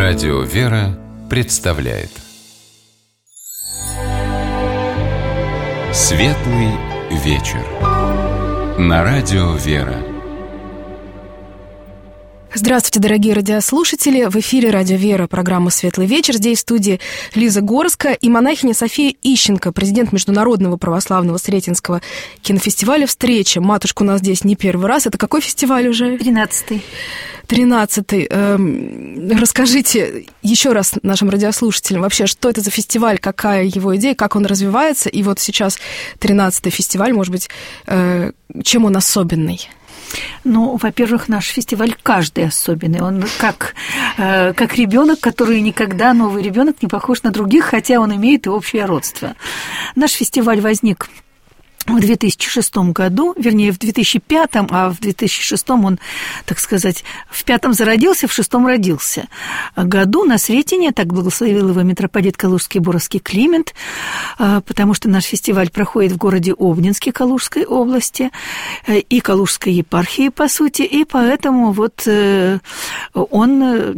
Радио «Вера» представляет Светлый вечер на Радио «Вера». Здравствуйте, дорогие радиослушатели! В эфире «Радио Вера», программа «Светлый вечер». Здесь в студии Лиза Горская и монахиня София Ищенко, президент Международного православного Сретенского кинофестиваля «Встреча». Матушка у нас здесь не первый раз. Это какой фестиваль уже? 13-й. 13-й. Расскажите еще раз нашим радиослушателям вообще, что это за фестиваль, какая его идея, как он развивается. И вот сейчас 13-й фестиваль, может быть, чем он особенный? Ну, во-первых, наш фестиваль каждый особенный. Он как ребенок, который никогда, новый ребенок, не похож на других, хотя он имеет и общее родство. Наш фестиваль возник в 2006 году, вернее, в 2005, а в 2006 он, так сказать, в 5 зародился, в 6 родился году на Сретене, так благословил его митрополит Калужский Боровский Климент, потому что наш фестиваль проходит в городе Обнинске Калужской области и Калужской епархии, по сути, и поэтому вот он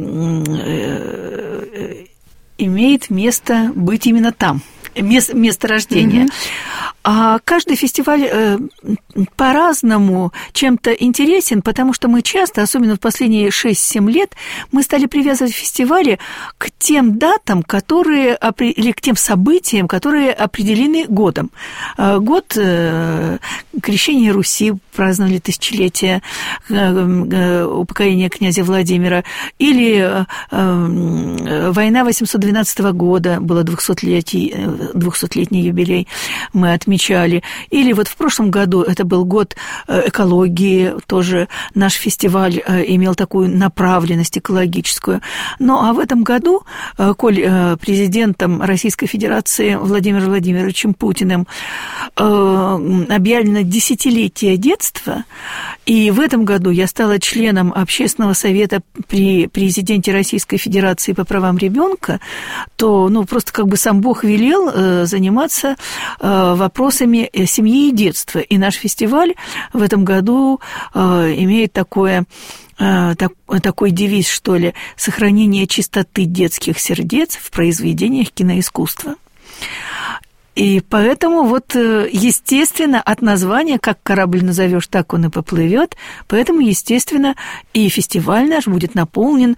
имеет место быть именно там, место рождения. А каждый фестиваль по-разному чем-то интересен, потому что мы часто, особенно в последние 6-7 лет, мы стали привязывать фестивали к тем датам, или к тем событиям, которые определены годом. Год крещения Руси, праздновали тысячелетие упокоения князя Владимира, или война 812 года, было 200-летний юбилей, мы отмечали. Или вот в прошлом году это был год экологии, тоже наш фестиваль имел такую направленность экологическую. Ну, а в этом году, коль президентом Российской Федерации Владимиром Владимировичем Путиным объявлено десятилетие детства, и в этом году я стала членом Общественного совета при президенте Российской Федерации по правам ребенка, то, просто как бы сам Бог велел заниматься вопросами семьи и детства. И наш фестиваль в этом году имеет такой девиз, что ли, сохранение чистоты детских сердец в произведениях киноискусства. И поэтому естественно, от названия, как корабль назовешь, так он и поплывет. Поэтому, естественно, и фестиваль наш будет наполнен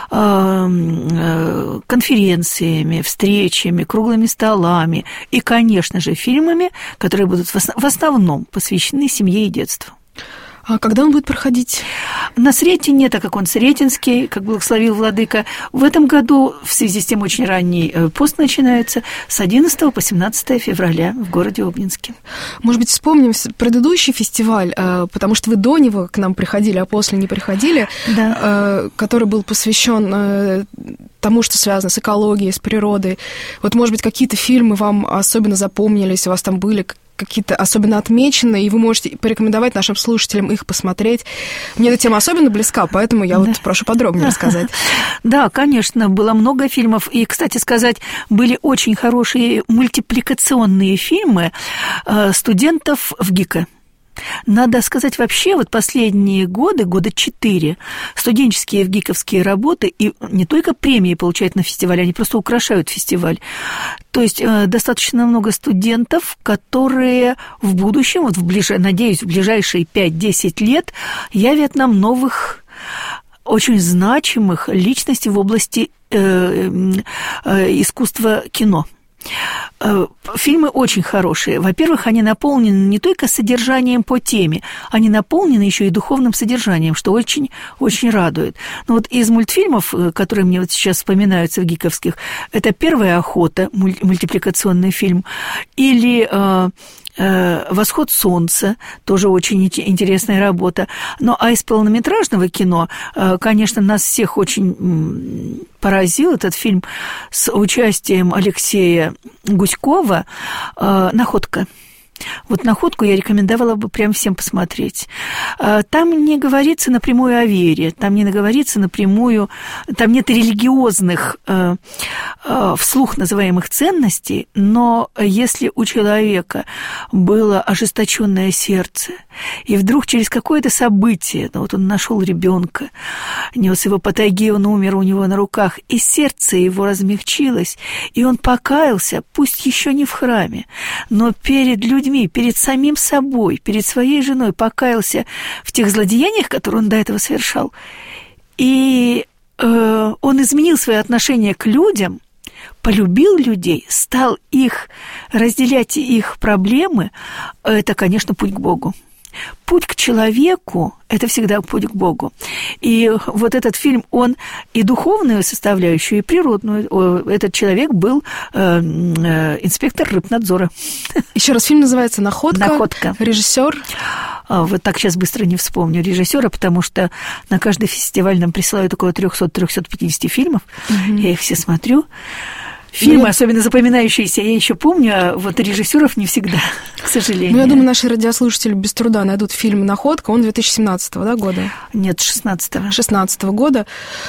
конференциями, встречами, круглыми столами и, конечно же, фильмами, которые будут в основном посвящены семье и детству. А когда он будет проходить? На Сретене, так как он сретенский, как благословил владыка, в этом году, в связи с тем, очень ранний пост начинается с 11 по 17 февраля в городе Обнинске. Может быть, вспомним предыдущий фестиваль, потому что вы до него к нам приходили, а после не приходили, да. Который был посвящен тому, что связано с экологией, с природой. Вот, может быть, какие-то фильмы вам особенно запомнились, у вас там были какие-то особенно отмечены, и вы можете порекомендовать нашим слушателям их посмотреть. Мне эта тема особенно близка, поэтому я прошу подробнее рассказать. Да, конечно, было много фильмов, и, кстати сказать, были очень хорошие мультипликационные фильмы студентов в ГИКа. Надо сказать, вообще, последние года 4, студенческие ВГИКовские работы, и не только премии получают на фестивале, они просто украшают фестиваль. То есть достаточно много студентов, которые в будущем, надеюсь, в ближайшие 5-10 лет явят нам новых, очень значимых личностей в области искусства кино. Фильмы очень хорошие. Во-первых, они наполнены не только содержанием по теме, они наполнены еще и духовным содержанием, что очень радует. Но из мультфильмов, которые мне сейчас вспоминаются в ГИКовских, это «Первая охота», мультипликационный фильм, или «Восход солнца», тоже очень интересная работа. А из полнометражного кино, конечно, нас всех очень поразил этот фильм с участием Алексея Гуськова «Находка». Вот «Находку» я рекомендовала бы прям всем посмотреть. Там не говорится напрямую о вере, там не говорится напрямую, там нет религиозных, вслух называемых ценностей, но если у человека было ожесточенное сердце, и вдруг через какое-то событие, ну вот он нашел ребенка, нес его по тайге, он умер у него на руках, и сердце его размягчилось, и он покаялся, пусть еще не в храме, но перед людьми, перед самим собой, перед своей женой покаялся в тех злодеяниях, которые он до этого совершал. И он изменил свое отношение к людям, полюбил людей, стал их разделять, их проблемы. Это, конечно, путь к Богу. Путь к человеку – это всегда путь к Богу. И вот этот фильм, он и духовную составляющую, и природную. Этот человек был инспектор рыбнадзора. Еще раз, фильм называется «Находка». «Находка». Режиссер? Вот так сейчас быстро не вспомню режиссера, потому что на каждый фестиваль нам присылают около 300-350 фильмов. Я их все смотрю. Фильмы, особенно запоминающиеся, я еще помню, а вот режиссеров не всегда, к сожалению. Ну, я думаю, наши радиослушатели без труда найдут фильм «Находка». Он 2017 года? Нет, 16-го. 16-го года.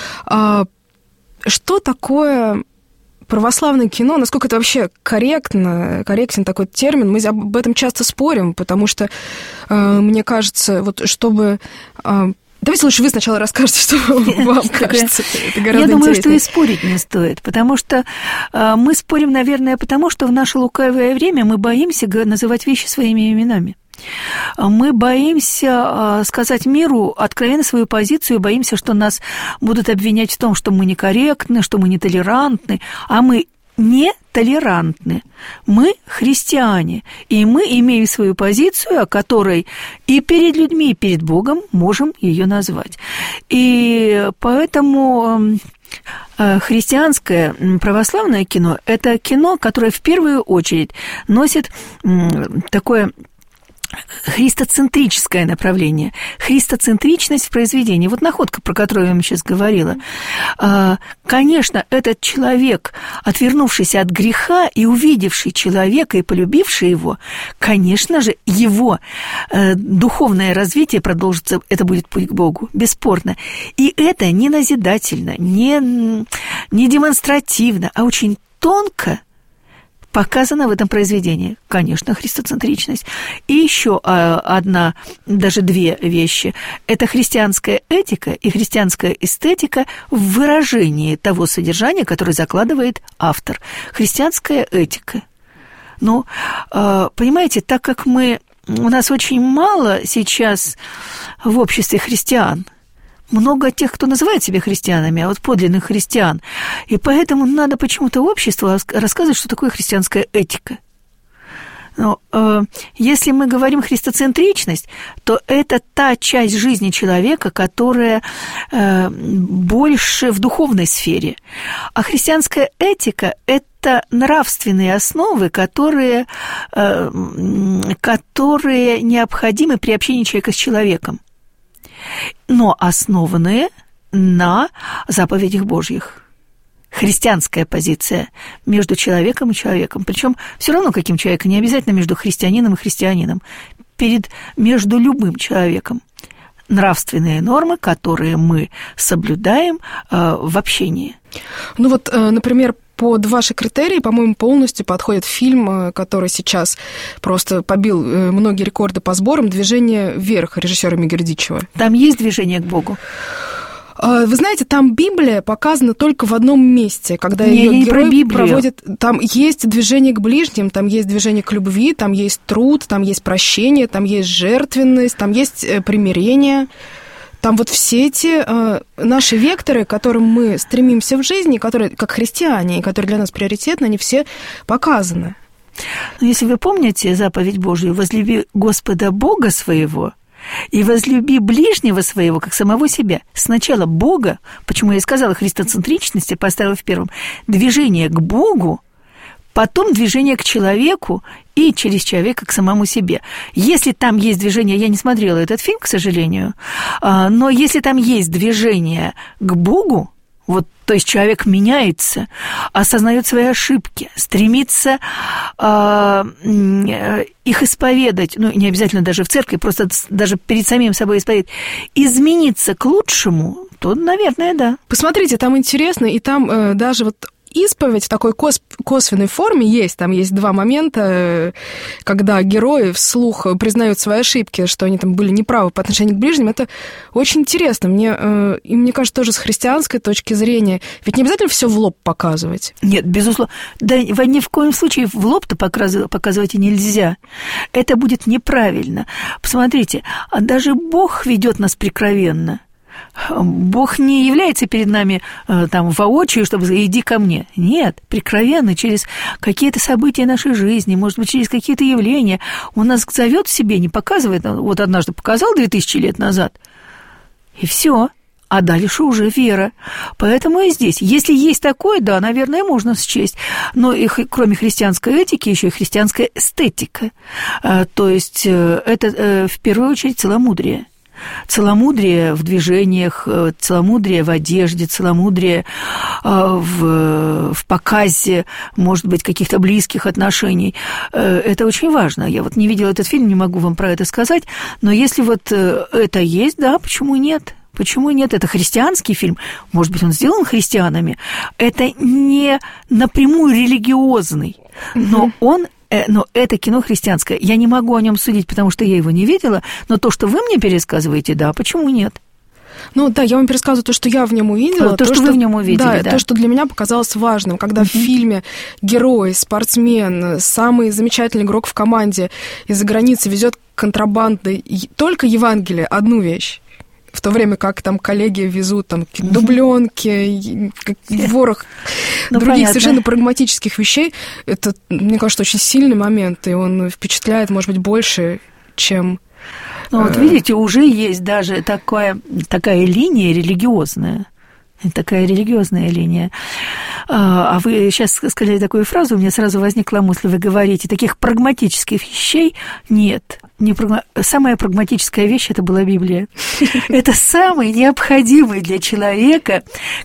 Что такое православное кино? Насколько это вообще корректен такой термин? Мы об этом часто спорим, потому что, мне кажется, вот чтобы... Давайте лучше вы сначала расскажете, что вам кажется. Это гораздо Я думаю, интереснее. что и спорить не стоит, потому что мы спорим, наверное, потому что в наше лукавое время мы боимся называть вещи своими именами. Мы боимся сказать миру откровенно свою позицию, боимся, что нас будут обвинять в том, что мы некорректны, что мы нетолерантны, а мы не толерантны. Мы христиане, и мы имеем свою позицию, о которой и перед людьми, и перед Богом можем ее назвать. И поэтому христианское православное кино – это кино, которое в первую очередь носит такое христоцентрическое направление, христоцентричность в произведении. Вот «Находка», про которую я вам сейчас говорила. Конечно, этот человек, отвернувшийся от греха и увидевший человека и полюбивший его, конечно же, его духовное развитие продолжится, это будет путь к Богу, бесспорно. И это не назидательно, не демонстративно, а очень тонко показано в этом произведении. Конечно, христоцентричность. И еще одна, даже две вещи. Это христианская этика и христианская эстетика в выражении того содержания, которое закладывает автор. Христианская этика. Ну, понимаете, так как у нас очень мало сейчас в обществе христиан, много тех, кто называет себя христианами, а вот подлинных христиан. И поэтому надо почему-то обществу рассказывать, что такое христианская этика. Но если мы говорим христоцентричность, то это та часть жизни человека, которая больше в духовной сфере. А христианская этика – это нравственные основы, которые необходимы при общении человека с человеком, но основанные на заповедях Божьих. Христианская позиция между человеком и человеком. Причем все равно каким человеком, не обязательно между христианином и христианином, между любым человеком. Нравственные нормы, которые мы соблюдаем в общении. Ну вот, например, под ваши критерии, по-моему, полностью подходит фильм, который сейчас просто побил многие рекорды по сборам, «Движение вверх» режиссера Мегердичева. Там есть движение к Богу? Вы знаете, там Библия показана только в одном месте, когда ее герой проводит... Там есть движение к ближним, там есть движение к любви, там есть труд, там есть прощение, там есть жертвенность, там есть примирение. Там вот все эти наши векторы, к которым мы стремимся в жизни, которые, как христиане, и которые для нас приоритетны, они все показаны. Если вы помните заповедь Божию: «Возлюби Господа Бога своего и возлюби ближнего своего, как самого себя». Сначала Бога, почему я и сказала христоцентричности, поставила в первом, движение к Богу, потом движение к человеку и через человека к самому себе. Если там есть движение, я не смотрела этот фильм, к сожалению, но если там есть движение к Богу, Вот, то есть человек меняется, осознает свои ошибки, стремится их исповедать, ну, не обязательно даже в церкви, просто даже перед самим собой исповедать, измениться к лучшему, то, наверное, да. Посмотрите, там интересно, и там даже вот исповедь в такой косвенной форме есть. Там есть два момента, когда герои вслух признают свои ошибки, что они там были неправы по отношению к ближним. Это очень интересно. Мне кажется, тоже с христианской точки зрения. Ведь не обязательно все в лоб показывать. Нет, безусловно. Да, ни в коем случае в лоб-то показывать и нельзя. Это будет неправильно. Посмотрите, даже Бог ведет нас прикровенно. Бог не является перед нами там воочию, чтобы «иди ко мне». Нет, прикровенно, через какие-то события нашей жизни, может быть, через какие-то явления. Он нас зовет в себе, не показывает. Вот однажды показал 2000 лет назад, и все. А дальше уже вера. Поэтому и здесь. Если есть такое, да, наверное, можно счесть. Но и кроме христианской этики, еще и христианская эстетика. То есть это в первую очередь целомудрие. Целомудрие в движениях, целомудрие в одежде, целомудрие в показе, может быть, каких-то близких отношений. Это очень важно. Я вот не видела этот фильм, не могу вам про это сказать, но если вот это есть, да, почему нет? Почему нет? Это христианский фильм. Может быть, он сделан христианами. Это не напрямую религиозный, но это кино христианское. Я не могу о нем судить, потому что я его не видела, но то, что вы мне пересказываете, да, почему нет? Ну да, я вам пересказываю то, что я в нем увидела. То, что вы в нем увидели, да. То, что для меня показалось важным, когда в фильме герой, спортсмен, самый замечательный игрок в команде из-за границы везет контрабандой только Евангелие, одну вещь. В то время как там коллеги везут там дубленки, ворох других совершенно прагматических вещей, это, мне кажется, очень сильный момент, и он впечатляет, может быть, больше, чем... Ну, вот видите, уже есть даже такая линия религиозная. Такая религиозная линия. А вы сейчас сказали такую фразу, у меня сразу возникла мысль, вы говорите, таких прагматических вещей нет. Самая прагматическая вещь – это была Библия. Это самый необходимый для человека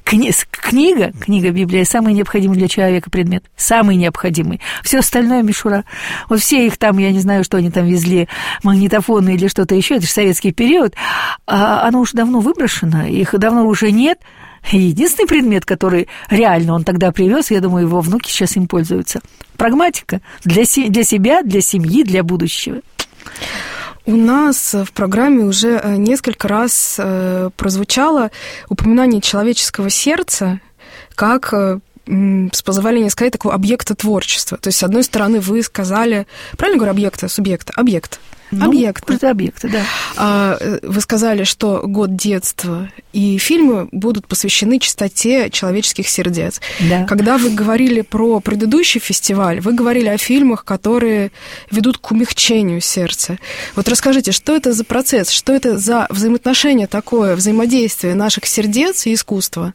книга Библия, самый необходимый для человека предмет, самый необходимый. Все остальное мишура. Вот все их там, я не знаю, что они там везли, магнитофоны или что-то еще, это же советский период, оно уже давно выброшено, их давно уже нет. Единственный предмет, который реально он тогда привез, я думаю, его внуки сейчас им пользуются. Прагматика для себя, для семьи, для будущего. У нас в программе уже несколько раз прозвучало упоминание человеческого сердца как, с позволения сказать, такого объекта творчества. То есть, с одной стороны, вы сказали... Правильно говорю, объекта, субъекта? Объект. Это объекты, да. Вы сказали, что год детства, и фильмы будут посвящены чистоте человеческих сердец. Да. Когда вы говорили про предыдущий фестиваль, вы говорили о фильмах, которые ведут к умягчению сердца. Вот расскажите, что это за процесс, что это за взаимоотношение такое, взаимодействие наших сердец и искусства?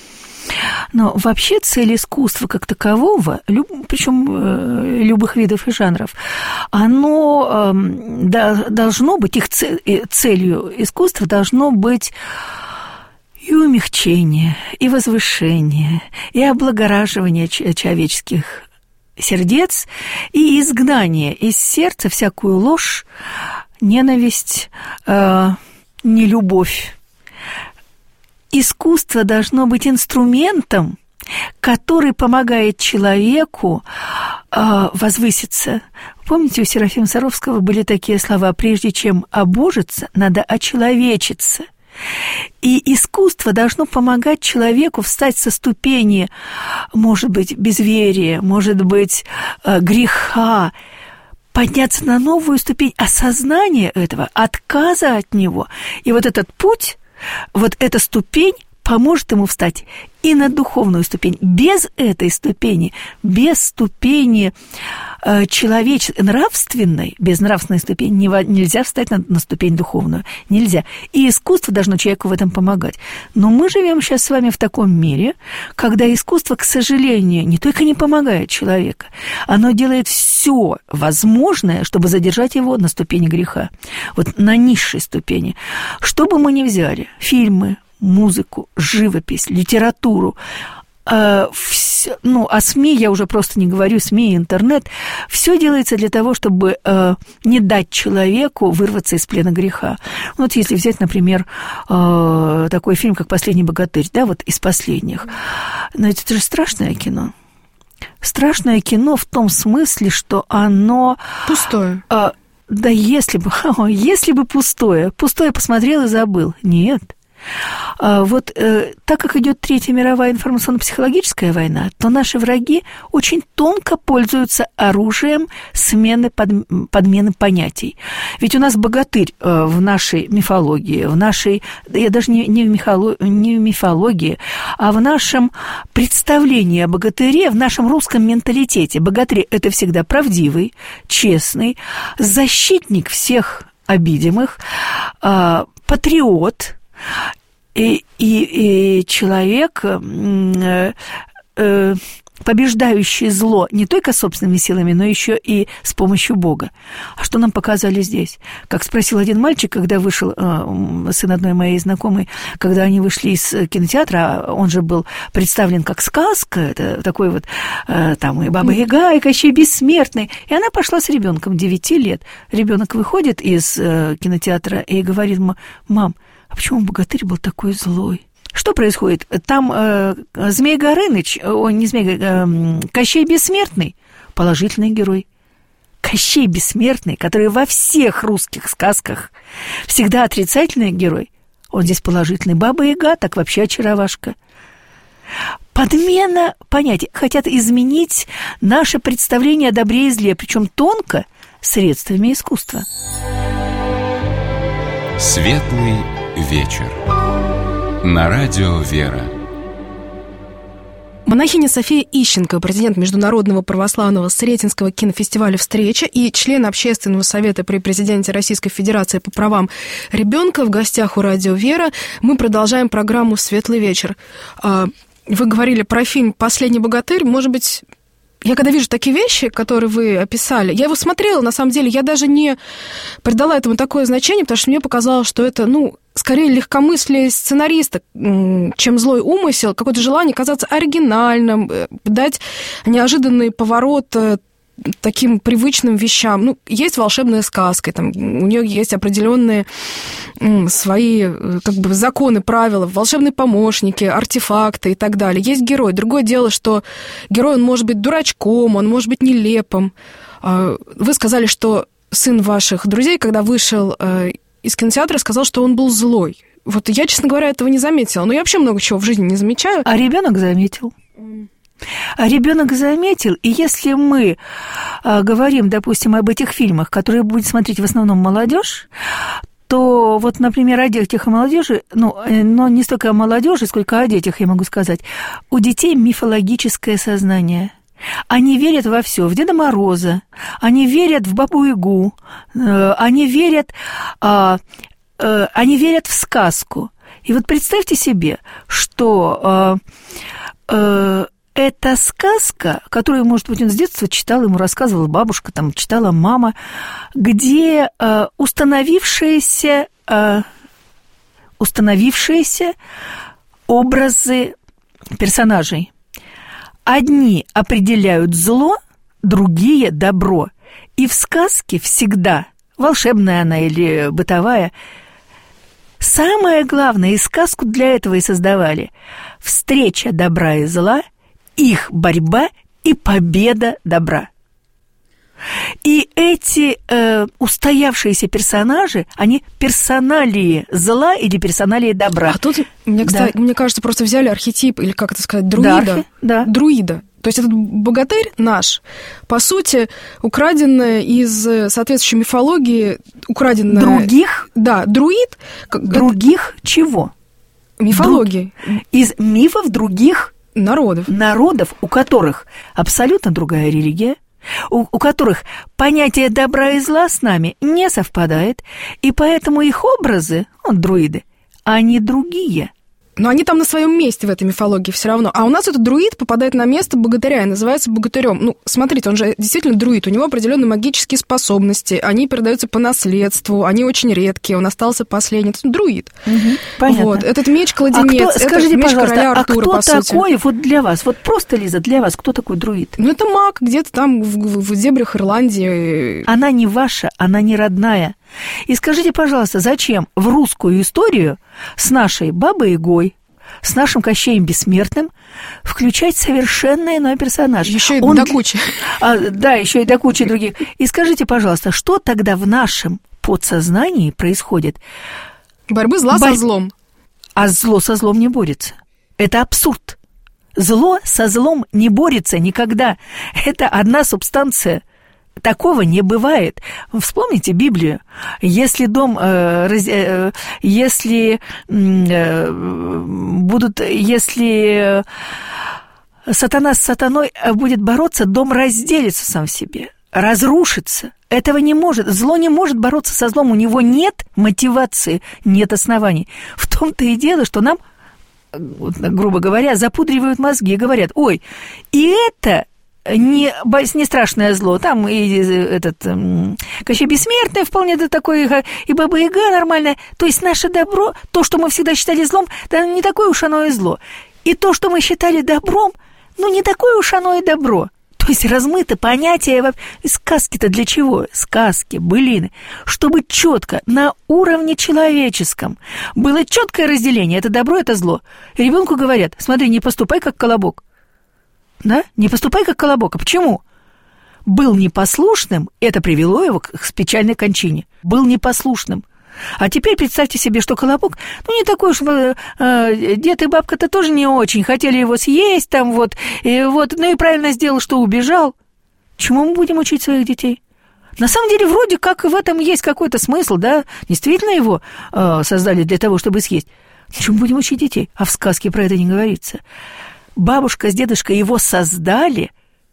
Но вообще цель искусства как такового, причем любых видов и жанров, оно должно быть, их целью искусства должно быть и умягчение, и возвышение, и облагораживание человеческих сердец, и изгнание из сердца всякую ложь, ненависть, нелюбовь. Искусство должно быть инструментом, который помогает человеку возвыситься. Помните, у Серафима Саровского были такие слова: «Прежде чем обожиться, надо очеловечиться». И искусство должно помогать человеку встать со ступени, может быть, безверия, может быть, греха, подняться на новую ступень осознания этого, отказа от него. И вот этот путь, вот эта ступень поможет ему встать и на духовную ступень. Без этой ступени, без ступени человеческой, нравственной, без нравственной ступени нельзя встать на ступень духовную. Нельзя. И искусство должно человеку в этом помогать. Но мы живем сейчас с вами в таком мире, когда искусство, к сожалению, не только не помогает человеку, оно делает все возможное, чтобы задержать его на ступени греха. Вот на низшей ступени. Что бы мы ни взяли, фильмы, музыку, живопись, литературу, о СМИ я уже просто не говорю, СМИ и интернет, все делается для того, чтобы не дать человеку вырваться из плена греха. Вот если взять, например, такой фильм, как «Последний богатырь», да, вот из последних. Но это же страшное кино. Страшное кино в том смысле, что оно... Пустое. Да если бы пустое посмотрел и забыл. Нет. Вот так как идет Третья мировая информационно-психологическая война, то наши враги очень тонко пользуются оружием смены, подмены понятий. Ведь у нас богатырь в нашей мифологии, я даже не в мифологии, а в нашем представлении о богатыре, в нашем русском менталитете. Богатырь – это всегда правдивый, честный, защитник всех обидимых, патриот, и человек, побеждающий зло не только собственными силами, но еще и с помощью Бога. А что нам показали здесь? Как спросил один мальчик, когда вышел, сын одной моей знакомой, когда они вышли из кинотеатра, он же был представлен как сказка, это такой вот, там и Баба Яга, и Кощей Бессмертный. И она пошла с ребенком 9 лет. Ребенок выходит из кинотеатра и говорит: мам, а почему богатырь был такой злой? Что происходит? Там Змей Горыныч, Кощей Бессмертный, положительный герой. Кощей Бессмертный, который во всех русских сказках всегда отрицательный герой, он здесь положительный. Баба Яга, так вообще очаровашка. Подмена понятий. Хотят изменить наше представление о добре и зле, причем тонко, средствами искусства. Светлый вечер. На радио «Вера». Монахиня София Ищенко, президент Международного православного Сретенского кинофестиваля «Встреча» и член Общественного совета при президенте Российской Федерации по правам ребенка, в гостях у радио «Вера». Мы продолжаем программу «Светлый вечер». Вы говорили про фильм «Последний богатырь». Может быть, я когда вижу такие вещи, которые вы описали, я его смотрела, на самом деле, я даже не придала этому такое значение, потому что мне показалось, что это, скорее легкомыслие сценариста, чем злой умысел, какое-то желание казаться оригинальным, дать неожиданный поворот таким привычным вещам. Есть волшебная сказка, там, у нее есть определенные свои законы, правила, волшебные помощники, артефакты и так далее. Есть герой. Другое дело, что герой, он может быть дурачком, он может быть нелепым. Вы сказали, что сын ваших друзей, когда вышел из кинотеатра, сказал, что он был злой. Вот я, честно говоря, этого не заметила. Но я вообще много чего в жизни не замечаю. А ребенок заметил. И если мы говорим, допустим, об этих фильмах, которые будет смотреть в основном молодежь, то вот, например, о детях и молодежи, но не столько о молодежи, сколько о детях, я могу сказать, у детей мифологическое сознание. Они верят во все, в Деда Мороза, они верят в Бабу-Ягу, они верят в сказку. И вот представьте себе, что это сказка, которую, может быть, он с детства читал, ему рассказывала бабушка, там, читала мама, где установившиеся образы персонажей. Одни определяют зло, другие – добро. И в сказке всегда, волшебная она или бытовая, самое главное, и сказку для этого и создавали – встреча добра и зла, их борьба и победа добра. И эти устоявшиеся персонажи, они персоналии зла или персоналии добра. А тут, мне кажется, просто взяли архетип, или как это сказать, друида. Друида. То есть этот богатырь наш, по сути, украденная из соответствующей мифологии, других? Да, друид. Других чего? Мифологии. Из мифов других народов, у которых абсолютно другая религия, у которых понятие добра и зла с нами не совпадает, и поэтому их образы, друиды, они другие. Но они там на своем месте в этой мифологии все равно. А у нас этот друид попадает на место богатыря и называется богатырем. Ну, смотрите, он же действительно друид, у него определенные магические способности, они передаются по наследству, они очень редкие, он остался последний. Это друид. Понятно. Вот. Этот меч-кладенец, скажите, меч короля Артура, кто по сути. такой, вот для вас, вот просто, Лиза, для вас, кто такой друид? Ну, это маг где-то там в дебрях Ирландии. Она не ваша, она не родная. И скажите, пожалуйста, зачем в русскую историю с нашей Бабой-Ягой, с нашим Кощеем Бессмертным включать совершенно иной персонаж? Еще и до кучи. Да, еще и до кучи других. И скажите, пожалуйста, что тогда в нашем подсознании происходит? Борьбы зла со злом. А зло со злом не борется. Это абсурд. Зло со злом не борется никогда. Это одна субстанция. Такого не бывает. Вспомните Библию. Если сатана с сатаной будет бороться, дом разделится сам в себе, разрушится. Этого не может. Зло не может бороться со злом. У него нет мотивации, нет оснований. В том-то и дело, что нам, грубо говоря, запудривают мозги и говорят: ой, и это не страшное зло, там и этот Кощей Бессмертный вполне такой, и Баба-Яга нормальная. То есть наше добро, то, что мы всегда считали злом, да не такое уж оно и зло. И то, что мы считали добром, ну не такое уж оно и добро. То есть размыто понятие. Сказки-то для чего? Сказки, былины. Чтобы четко на уровне человеческом было четкое разделение. Это добро, это зло. И ребенку говорят: смотри, не поступай как колобок. Да? Не поступай как колобок. А почему? Был непослушным, это привело его к печальной кончине. Был непослушным. А теперь представьте себе, что колобок, ну, не такой уж, дед и бабка-то тоже не очень, хотели его съесть там вот, ну и правильно сделал, что убежал. Чему мы будем учить своих детей? На самом деле, вроде как в этом есть какой-то смысл, да, действительно его создали для того, чтобы съесть. Чему будем учить детей? А в сказке про это не говорится. Бабушка с дедушкой его создали,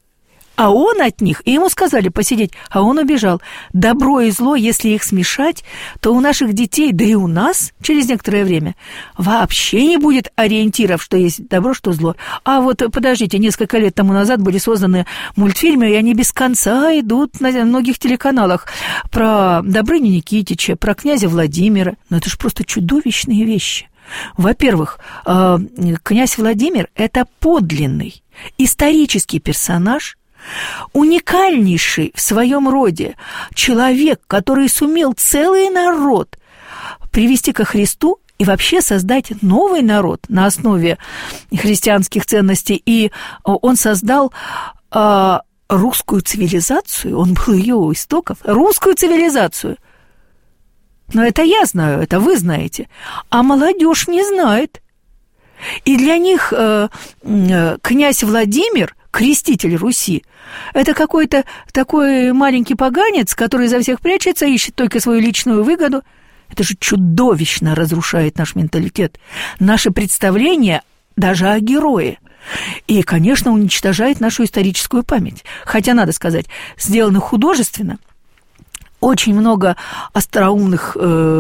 а он от них, и ему сказали посидеть, а он убежал. Добро и зло, если их смешать, то у наших детей, да и у нас через некоторое время, вообще не будет ориентиров, что есть добро, что зло. А вот, подождите, несколько лет тому назад были созданы мультфильмы, и они без конца идут на многих телеканалах про Добрыню Никитича, про князя Владимира. Ну, это же просто чудовищные вещи. Во-первых, князь Владимир – это подлинный исторический персонаж, уникальнейший в своем роде человек, который сумел целый народ привести ко Христу и вообще создать новый народ на основе христианских ценностей. И он создал русскую цивилизацию, он был ее у истоков, русскую цивилизацию. Но это я знаю, это вы знаете, а молодежь не знает. И для них князь Владимир, креститель Руси, это какой-то такой маленький поганец, который за всех прячется, ищет только свою личную выгоду. Это же чудовищно разрушает наш менталитет, наше представление даже о герое. И, конечно, уничтожает нашу историческую память. Хотя, надо сказать, сделано художественно. Очень много остроумных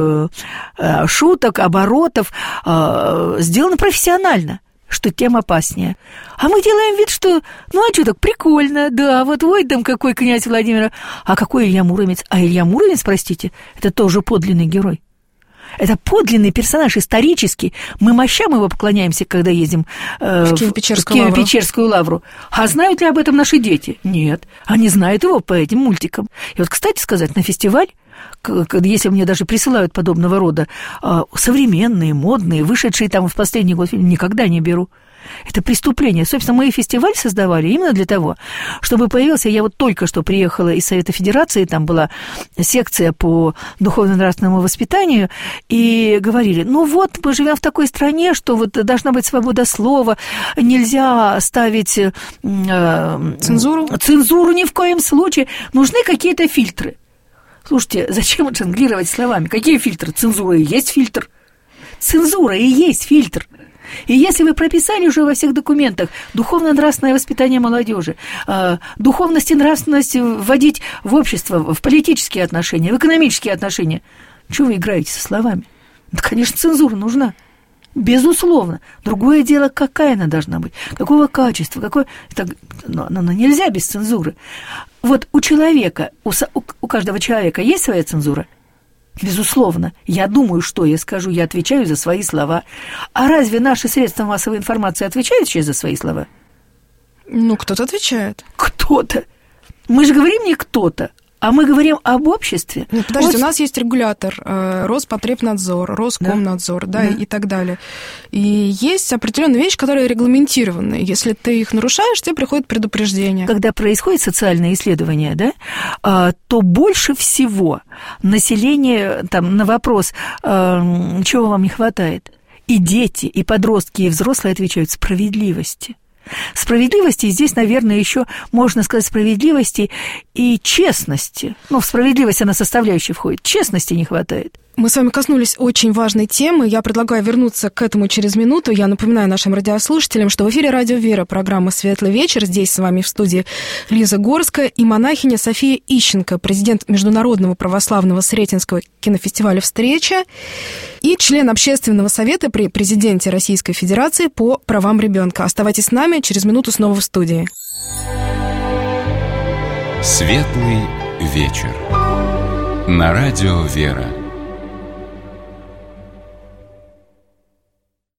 шуток, оборотов, сделано профессионально, что тем опаснее. А мы делаем вид, что, ну а что так, прикольно, да, вот ой, там какой князь Владимир, а какой Илья Муромец? А Илья Муромец, простите, это тоже подлинный герой. Это подлинный персонаж, исторический. Мы мощам его поклоняемся, когда едем в Киево-Печерскую лавру. А знают ли об этом наши дети? Нет. Они знают его по этим мультикам. И вот, кстати сказать, на фестиваль, если мне даже присылают подобного рода современные, модные, вышедшие там в последний год фильмы, никогда не беру. Это преступление. Собственно, мы и фестиваль создавали именно для того, чтобы появился... Я вот только что приехала из Совета Федерации, там была секция по духовно-нравственному воспитанию, и говорили, ну вот, мы живем в такой стране, что вот должна быть свобода слова, нельзя ставить... Цензуру? Цензуру ни в коем случае. Нужны какие-то фильтры. Слушайте, зачем жонглировать словами? Какие фильтры? Цензура и есть фильтр. Цензура и есть фильтр. И если вы прописали уже во всех документах духовно-нравственное воспитание молодежи, духовность и нравственность вводить в общество, в политические отношения, в экономические отношения, что вы играете со словами? Да, конечно, цензура нужна. Безусловно. Другое дело, какая она должна быть, какого качества, но нельзя без цензуры. Вот у человека, у каждого человека есть своя цензура? Безусловно. Я думаю, что я скажу, я отвечаю за свои слова. А разве наши средства массовой информации отвечают сейчас за свои слова? Ну, кто-то отвечает. Кто-то. Мы же говорим не кто-то, а мы говорим об обществе. Нет, подождите, у нас есть регулятор, Роспотребнадзор, Роскомнадзор, да, и так далее. И есть определенные вещи, которые регламентированы. Если ты их нарушаешь, тебе приходит предупреждение. Когда происходит социальное исследование, да, то больше всего население там, на вопрос, чего вам не хватает, и дети, и подростки, и взрослые отвечают справедливости. Справедливости, и здесь, наверное, еще можно сказать справедливости и честности. Ну, в справедливость она составляющая входит. Честности не хватает. Мы с вами коснулись очень важной темы. Я предлагаю вернуться к этому через минуту. Я напоминаю нашим радиослушателям, что в эфире «Радио Вера» программа «Светлый вечер». Здесь с вами в студии Лиза Горская и монахиня София Ищенко, президент Международного православного Сретенского кинофестиваля «Встреча» и член Общественного совета при президенте Российской Федерации по правам ребенка. Оставайтесь с нами, через минуту снова в студии. «Светлый вечер» на «Радио Вера».